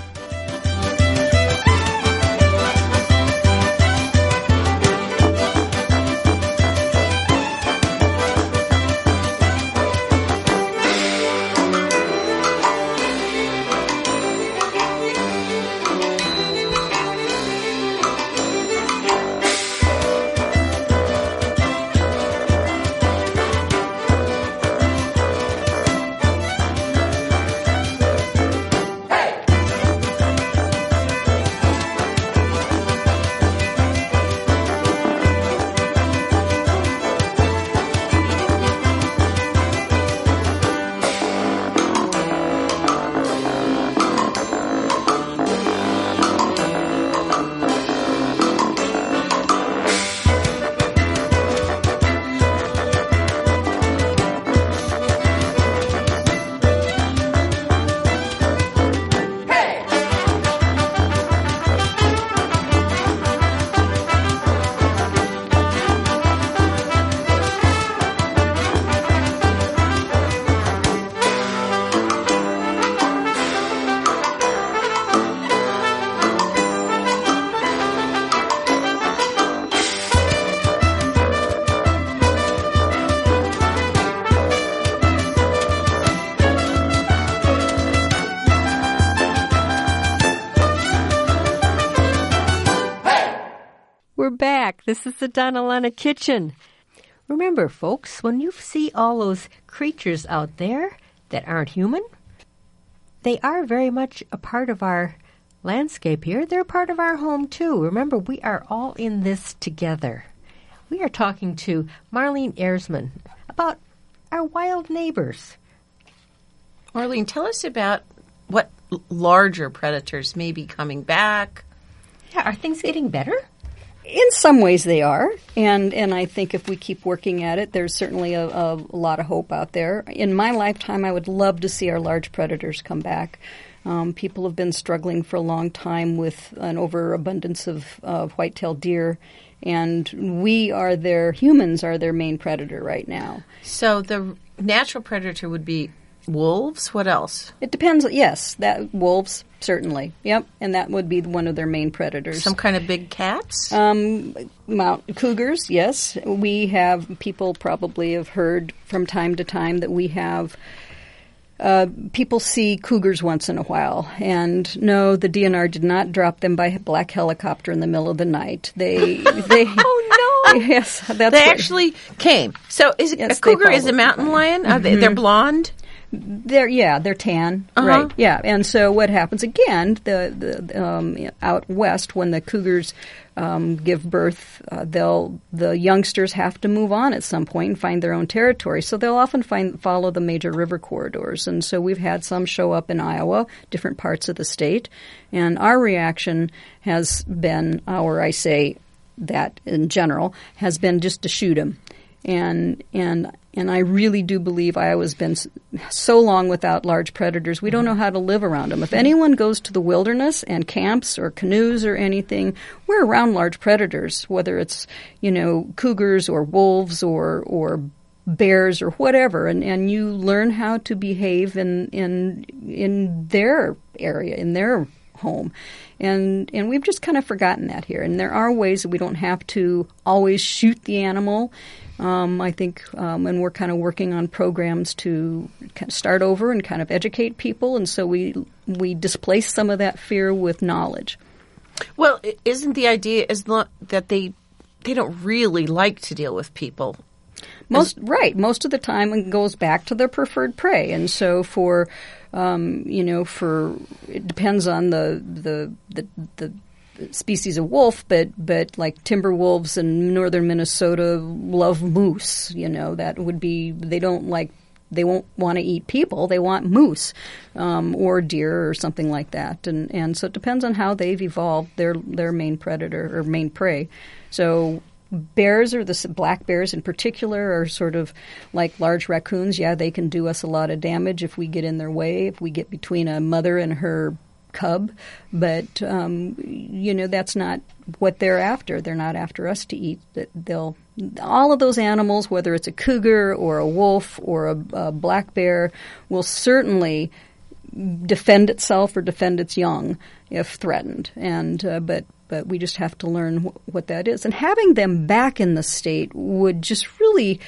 Speaker 1: We're back. This is the Donna Kitchen. Remember, folks, when you see all those creatures out there that aren't human, they are very much a part of our landscape here. They're part of our home, too. Remember, we are all in this together. We are talking to Marlene Erzman about our wild neighbors.
Speaker 2: Marlene, tell us about what larger predators may be coming back.
Speaker 1: Yeah, are things getting better?
Speaker 3: In some ways they are, and I think if we keep working at it, there's certainly a lot of hope out there. In my lifetime, I would love to see our large predators come back. People have been struggling for a long time with an overabundance of white-tailed deer, and humans are their main predator right now.
Speaker 2: So the natural predator would be wolves? What else?
Speaker 3: It depends. Yes, wolves, certainly. Yep, and that would be one of their main predators.
Speaker 2: Some kind of big cats?
Speaker 3: Cougars, yes. People probably have heard from time to time that we have people see cougars once in a while. And no, the DNR did not drop them by black helicopter in the middle of the night.
Speaker 2: Oh, no!
Speaker 3: Yes, that's
Speaker 2: They
Speaker 3: what-
Speaker 2: actually came. So is
Speaker 3: Yes,
Speaker 2: a
Speaker 3: they
Speaker 2: cougar is a
Speaker 3: followed.
Speaker 2: mountain lion? Are they're blonde?
Speaker 3: They're tan, right? Yeah, and so what happens again? The out west when the cougars give birth, the youngsters have to move on at some point and find their own territory. So they'll often follow the major river corridors, and so we've had some show up in Iowa, different parts of the state, and our reaction has been, I say that in general, has been just to shoot them. And I really do believe Iowa's been so long without large predators, we don't know how to live around them. If anyone goes to the wilderness and camps or canoes or anything, we're around large predators, whether it's, cougars or wolves or bears or whatever, and you learn how to behave in their area, in their home. And we've just kind of forgotten that here. And there are ways that we don't have to always shoot the animal. I think, and we're kind of working on programs to kind of start over and kind of educate people. And so we displace some of that fear with knowledge.
Speaker 2: Well, isn't the idea that they don't really like to deal with people?
Speaker 3: Most of the time it goes back to their preferred prey. And so it depends on the species of wolf, but like timber wolves in northern Minnesota love moose. That would be, they won't want to eat people. They want moose or deer or something like that. And so it depends on how they've evolved their main predator or main prey. So bears, or the black bears in particular, are sort of like large raccoons. Yeah, they can do us a lot of damage if we get in their way, if we get between a mother and her cub. But, that's not what they're after. They're not after us to eat. All of those animals, whether it's a cougar or a wolf or a black bear, will certainly defend itself or defend its young if threatened. And but we just have to learn what that is. And having them back in the state would just really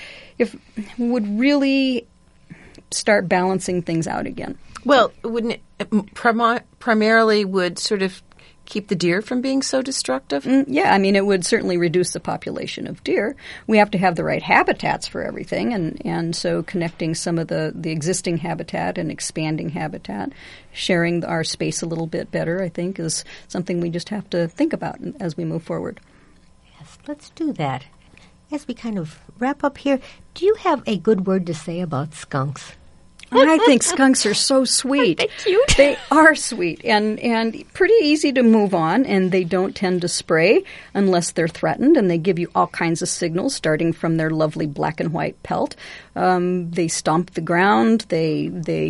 Speaker 3: start balancing things out again.
Speaker 2: Well, wouldn't it primarily would sort of keep the deer from being so destructive?
Speaker 3: Yeah, I mean, it would certainly reduce the population of deer. We have to have the right habitats for everything, and so connecting some of the existing habitat and expanding habitat, sharing our space a little bit better, I think, is something we just have to think about as we move forward.
Speaker 1: Yes, let's do that. As we kind of wrap up here, do you have a good word to say about skunks?
Speaker 3: I think skunks are so sweet.
Speaker 1: Aren't they cute?
Speaker 3: They are sweet and pretty easy to move on, and they don't tend to spray unless they're threatened, and they give you all kinds of signals starting from their lovely black and white pelt. They stomp the ground. They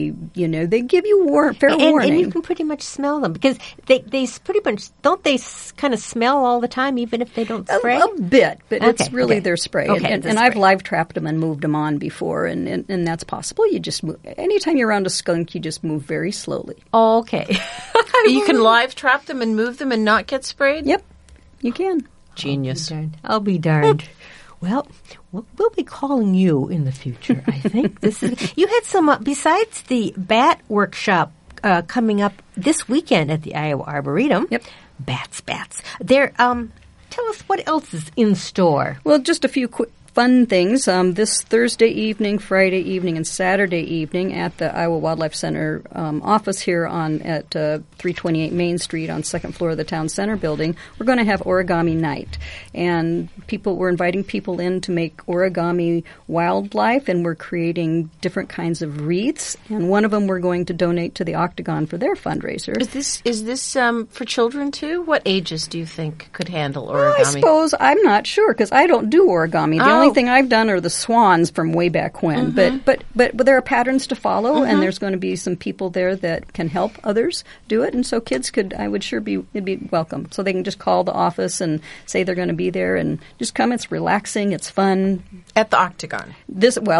Speaker 3: give you fair warning.
Speaker 1: And you can pretty much smell them because they pretty much, don't they kind of smell all the time even if they don't spray?
Speaker 3: A bit, but it's
Speaker 1: Okay,
Speaker 3: really
Speaker 1: okay.
Speaker 3: their spray.
Speaker 1: Okay,
Speaker 3: and
Speaker 1: the
Speaker 3: I've
Speaker 1: spray.
Speaker 3: live trapped them and moved them on before, and that's possible. You just move. Anytime you're around a skunk, you just move very slowly.
Speaker 1: Okay.
Speaker 2: You can live trap them and move them and not get sprayed?
Speaker 3: Yep, you can.
Speaker 2: Genius.
Speaker 1: I'll be darned. Well, we'll be calling you in the future, I think. You had some, besides the bat workshop coming up this weekend at the Iowa Arboretum.
Speaker 3: Yep.
Speaker 1: Bats. Tell us what else is in store.
Speaker 3: Well, just a few quick fun things. This Thursday evening, Friday evening, and Saturday evening at the Iowa Wildlife Center office here at 328 Main Street on second floor of the Town Center building, we're going to have origami night. And we're inviting people in to make origami wildlife, and we're creating different kinds of wreaths. And one of them we're going to donate to the Octagon for their fundraiser.
Speaker 2: Is this for children too? What ages do you think could handle
Speaker 3: Well,
Speaker 2: origami?
Speaker 3: I suppose I'm not sure because I don't do origami. The only thing I've done are the swans from way back when. But there are patterns to follow, and there's going to be some people there that can help others do it. And so kids it'd be welcome. So they can just call the office and say they're going to be there and just come. It's relaxing. It's fun.
Speaker 2: At the Octagon.
Speaker 3: These 3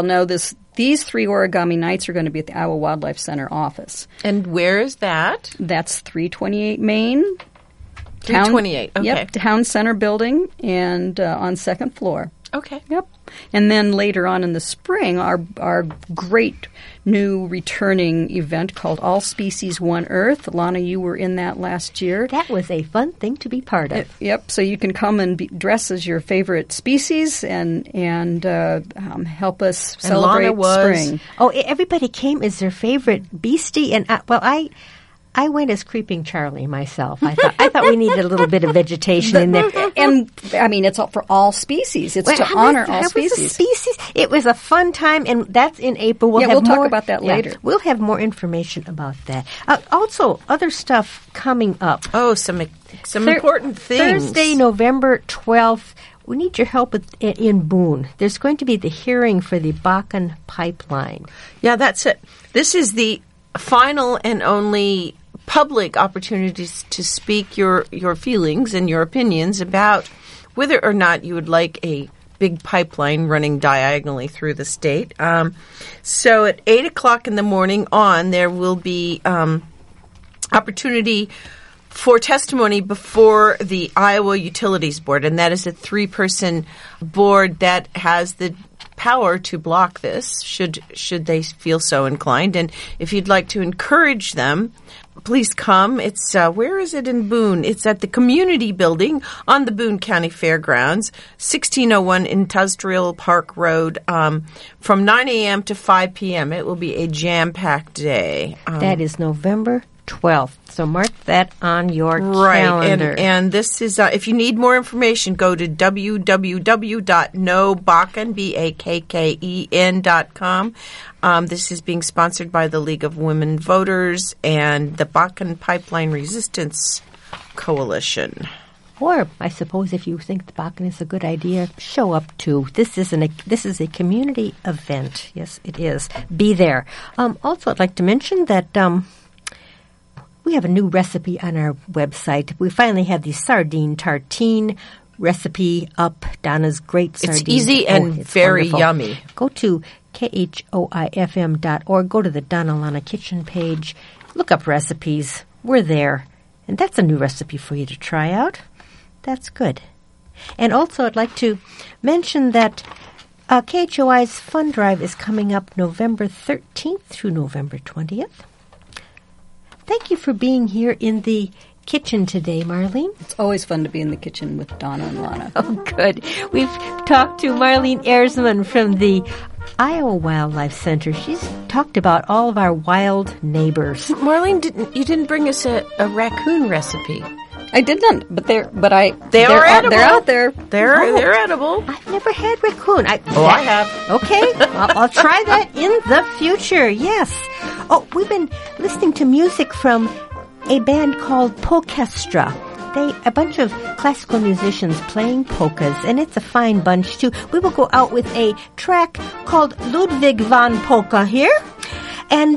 Speaker 3: origami nights are going to be at the Iowa Wildlife Center office.
Speaker 2: And where is that?
Speaker 3: That's 328 Main.
Speaker 2: 328, okay.
Speaker 3: Yep, Town Center building and on second floor.
Speaker 2: Okay.
Speaker 3: Yep. And then later on in the spring, our great new returning event called All Species One Earth. Lana, you were in that last year.
Speaker 1: That was a fun thing to be part of.
Speaker 3: Yep. So you can come and dress as your favorite species and help us celebrate spring.
Speaker 1: Oh, everybody came as their favorite beastie, and I went as Creeping Charlie myself. I thought we needed a little bit of vegetation in there.
Speaker 3: And, I mean, it's for all species. It's to honor all species.
Speaker 1: It was a fun time, and that's in April.
Speaker 3: We'll talk about that later.
Speaker 1: We'll have more information about that. Also, other stuff coming up.
Speaker 2: Oh, some important things.
Speaker 1: Thursday, November 12th. We need your help in Boone. There's going to be the hearing for the Bakken pipeline.
Speaker 2: Yeah, that's it. This is the final and only public opportunities to speak your feelings and your opinions about whether or not you would like a big pipeline running diagonally through the state. So at 8 o'clock in the morning there will be opportunity for testimony before the Iowa Utilities Board, and that is a 3-person board that has the power to block this should they feel so inclined. And if you'd like to encourage them, please come. It's where is it in Boone? It's at the Community Building on the Boone County Fairgrounds, 1601 Industrial Park Road, from 9 a.m. to 5 p.m. It will be a jam-packed day.
Speaker 1: That is November 12th. So mark that on your calendar.
Speaker 2: And this is, if you need more information, go to www.nobakken.com. This is being sponsored by the League of Women Voters and the Bakken Pipeline Resistance Coalition.
Speaker 1: Or, I suppose, if you think the Bakken is a good idea, show up too. This is a community event. Yes, it is. Be there. Also, I'd like to mention that we have a new recipe on our website. We finally have the sardine tartine recipe up. Donna's great sardine.
Speaker 2: It's easy and very yummy.
Speaker 1: Go to khoifm.org. Go to the Donna Lana Kitchen page. Look up recipes. We're there. And that's a new recipe for you to try out. That's good. And also, I'd like to mention that KHOI's Fund Drive is coming up November 13th through November 20th. Thank you for being here in the kitchen today, Marlene.
Speaker 3: It's always fun to be in the kitchen with Donna and Lana.
Speaker 1: Oh, good. We've talked to Marlene Erzman from the Iowa Wildlife Center. She's talked about all of our wild neighbors.
Speaker 2: Marlene, you didn't bring us a raccoon recipe.
Speaker 3: I didn't, but they're edible.
Speaker 2: They're out there.
Speaker 1: They're
Speaker 2: edible.
Speaker 1: I've never had raccoon.
Speaker 2: I have.
Speaker 1: Okay, I'll try that in the future. Yes. Oh, we've been listening to music from a band called Polkestra. A bunch of classical musicians playing polkas, and it's a fine bunch too. We will go out with a track called Ludwig van Polka here, and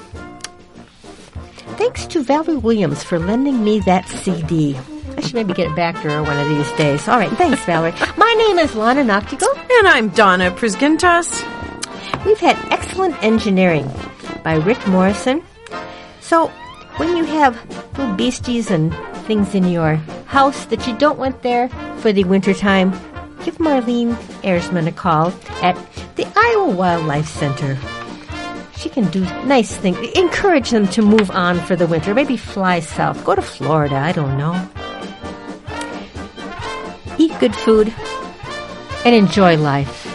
Speaker 1: thanks to Valerie Williams for lending me that CD. I should maybe get it back to her one of these days. All right, thanks, Valerie. My name is Lana Noctigal.
Speaker 2: And I'm Donna Prisgintas.
Speaker 1: We've had excellent engineering by Rick Morrison. So when you have little beasties and things in your house that you don't want there for the wintertime, give Marlene Erzman a call at the Iowa Wildlife Center. She can do nice things. Encourage them to move on for the winter. Maybe fly south. Go to Florida. I don't know. Eat good food and enjoy life.